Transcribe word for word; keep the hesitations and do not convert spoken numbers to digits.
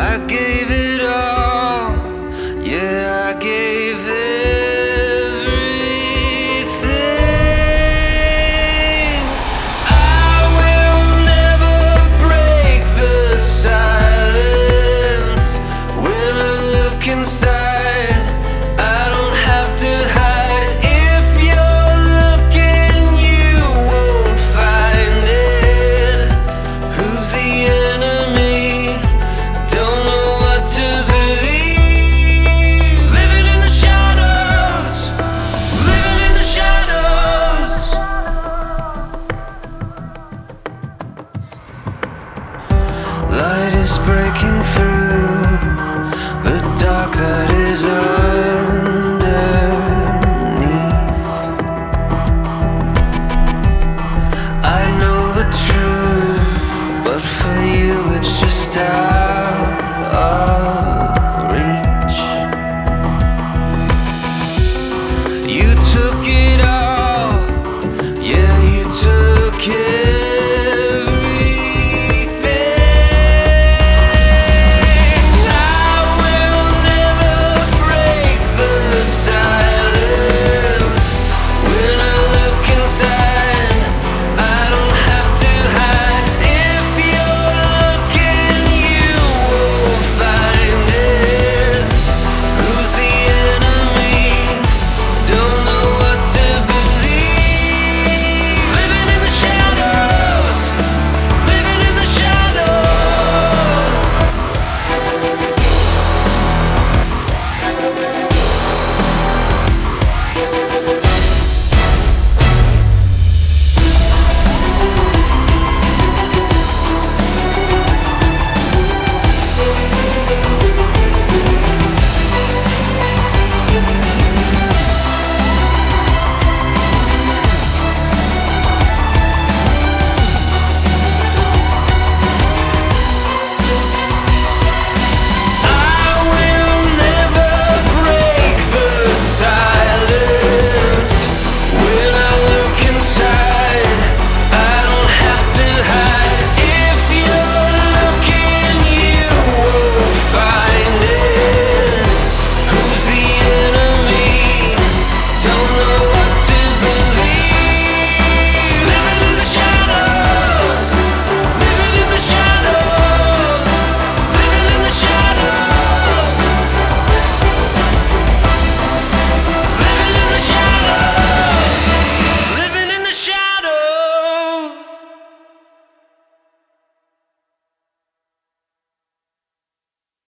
I gave it all, yeah, I gave everything. I will never break the silence. When I look inside, I don't have to hide. If you're looking, you won't find it. Who's the enemy? Don't know what to believe. Living in the shadows, living in the shadows. Light is breaking through.